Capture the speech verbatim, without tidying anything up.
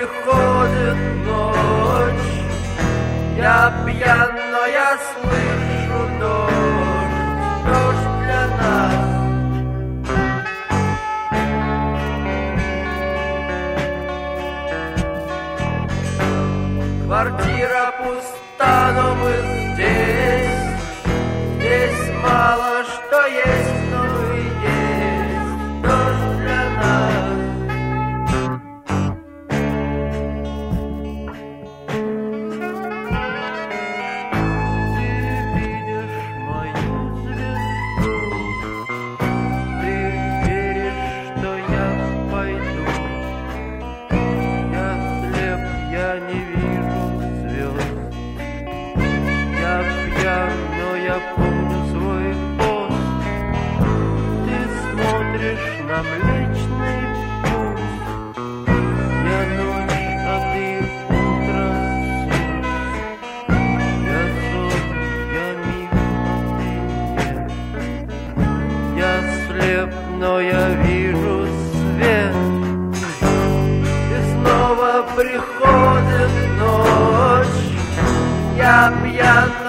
приходит ночь, я пьян, но я слышу дождь, дождь для нас. Квартира пуста, но мы здесь, здесь мало что есть, но мы есть, дождь для нас. Ты видишь мою звезду, ты веришь, что я пойду. Я слеп, я не вижу звезд. Я пьян, но я помню свой пост. Ты смотришь на Млечный Путь. Я ночь, а ты утро, суть. Я сон, я миг, а ты нет. Я слеп, но я вижу свет. И снова приходит ночь, я пьян,